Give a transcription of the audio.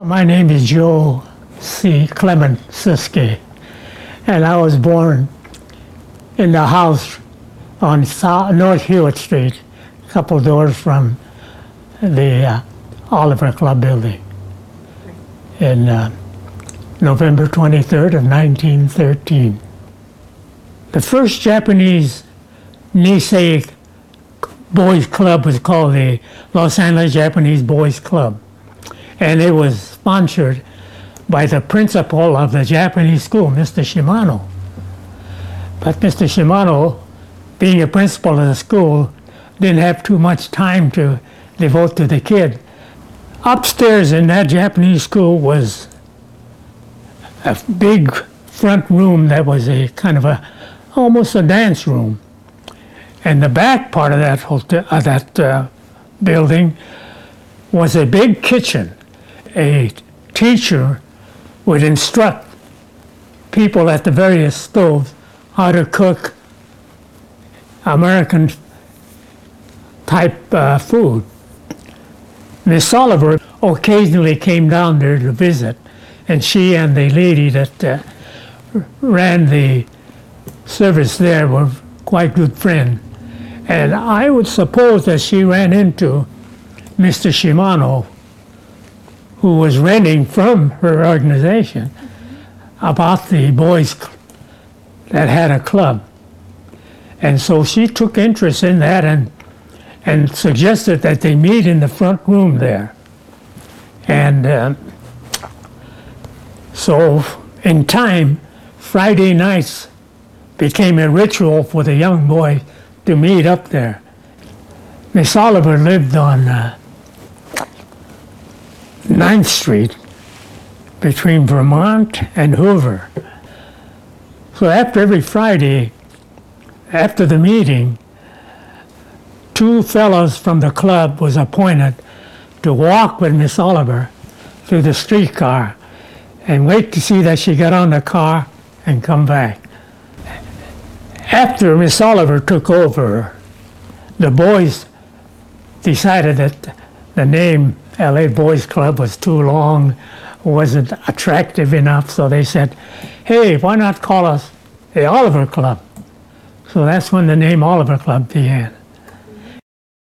My name is Joe C. Clement Siskey, and I was born in the house on North Hewitt Street, a couple doors from the Oliver Club building, in November 23rd of 1913. The first Japanese Nisei Boys Club was called the Los Angeles Japanese Boys Club, and it was sponsored by the principal of the Japanese school, Mr. Shimano. But Mr. Shimano, being a principal of the school, didn't have too much time to devote to the kid. Upstairs in that Japanese school was a big front room that was a kind of almost a dance room. And the back part of that building was a big kitchen. A teacher would instruct people at the various stoves how to cook American type food. Miss Oliver occasionally came down there to visit, and she and the lady that ran the service there were quite good friends. And I would suppose that she ran into Mr. Shimano, who was renting from her organization, about the boys that had a club. And so she took interest in that and suggested that they meet in the front room there. And so in time, Friday nights became a ritual for the young boys to meet up there. Miss Oliver lived on 9th Street between Vermont and Hoover. So after every Friday, after the meeting, two fellows from the club was appointed to walk with Miss Oliver through the streetcar and wait to see that she got on the car and come back. After Miss Oliver took over, the boys decided that the name LA Boys Club was too long, wasn't attractive enough, so they said, hey, why not call us the Oliver Club? So that's when the name Oliver Club began.